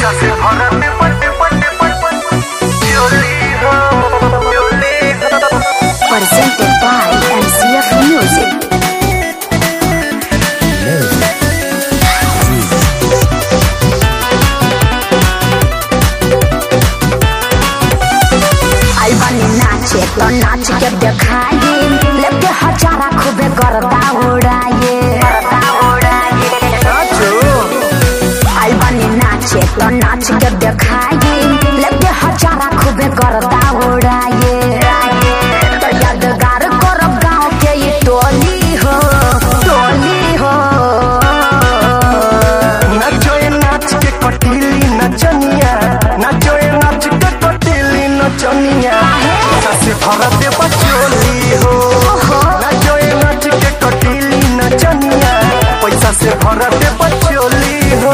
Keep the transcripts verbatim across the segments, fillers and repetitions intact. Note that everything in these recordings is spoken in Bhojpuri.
पैसा से भरा में पट्टे पट्टे पट्टे चोली हो चोली हो। Presented by M C F Music. आई बनी नाचे तो नाच के दिखाए, लेके हजारा खूबे करता उड़ाए करता उड़ाए। आई बनी नाचे तो नाच के दिखाए, लेके हजारा खूबे करता उड़ाए। तो यादगार करब गाँव के ये टोली हो टोली हो। नाचो ये नाच के कटीली नचनिया, नाचो ये नाच के कटीली नचनिया। पैसा से भरा दे बचोली हो, नाचो ये नाच के कटीली नचनिया। पैसा से भरा दे बचोली हो,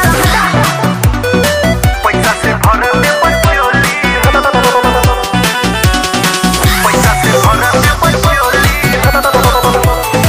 पैसा से भरा दे बचोली हो, पैसा से भरा दे बचोली हो।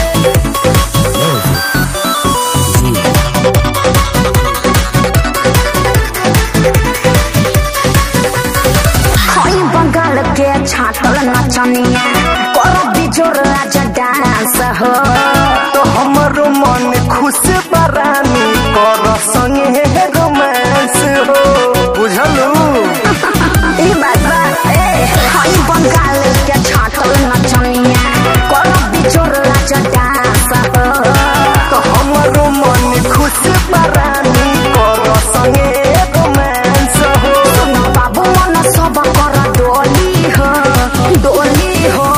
हई बंगाल के छातल नचनिया, करो बिजोर आज डांस हो। तो हमारो मन खुश बरानी कर संगे रोमांस हो, बुझलू। ई बात बा ए हई बंगाल के छातल नचनिया, करो बिजोर आज डांस हो। तो हमारो मन खुश बरानी कर संगे रोमांस हो। सुनो बाबू मन सब कर डोली हो डोली हो।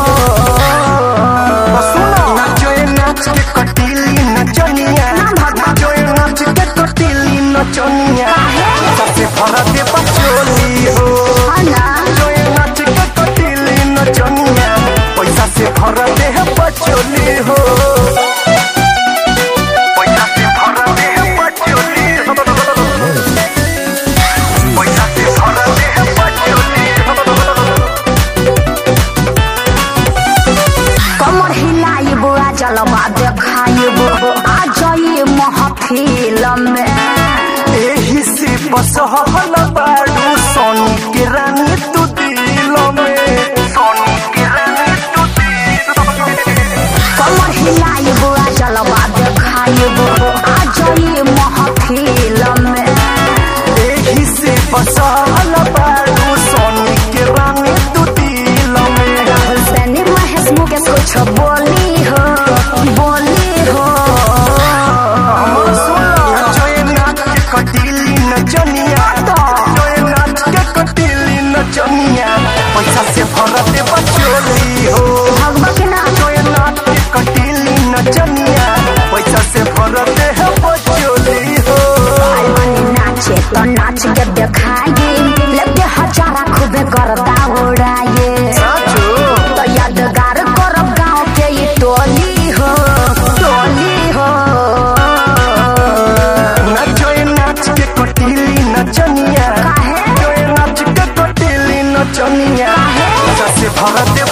नाचो ये नाच के कटीली नचनिया, नाचो ये नाच के कटीली नचनिया। सबसे भरा दे बचोली हो, नाचो ये नाच के कटीली नचनिया। पैसा से भरा दे बचोली हो, पैसा से भरा दे बचोली हो, पैसा से भरा दे बचोली हो। कमर हिलाइब आ जलवा देखाइब आ जाइए महफिल में। एही से बसहल बाड़ू सोनी के रानी तू दिल में, सोनी के रानी तू दिल में। कमर हिलाइब आ जलवा देखाइब आ जाइए महफिल में। एही से बसहल बाड़ू सोनी के रानी तू दिल में। राहुल सैनी महेश मुकेश कुछ बोली हो बोली हो। नाचो ये नाच के कटीली नचनिया, नाचो ये नाच के कटीली नचनिया। पैसा से भरा दे बचोली हो, भगवा के नाम नाचो ये नाच के कटीली नचनिया। पैसा से भरा दे बचोली हो। आई बनी नाचे तो नाच के दिखाए, लेके हजारा खूबे करता उड़ाए। तो यादगार करब गाँव के ये टोली हो टोली हो। नाचो ये नाच के कटीली नचनिया, काहे? नाचो ये नाच के कटीली नचनिया। पैसा से भरा दे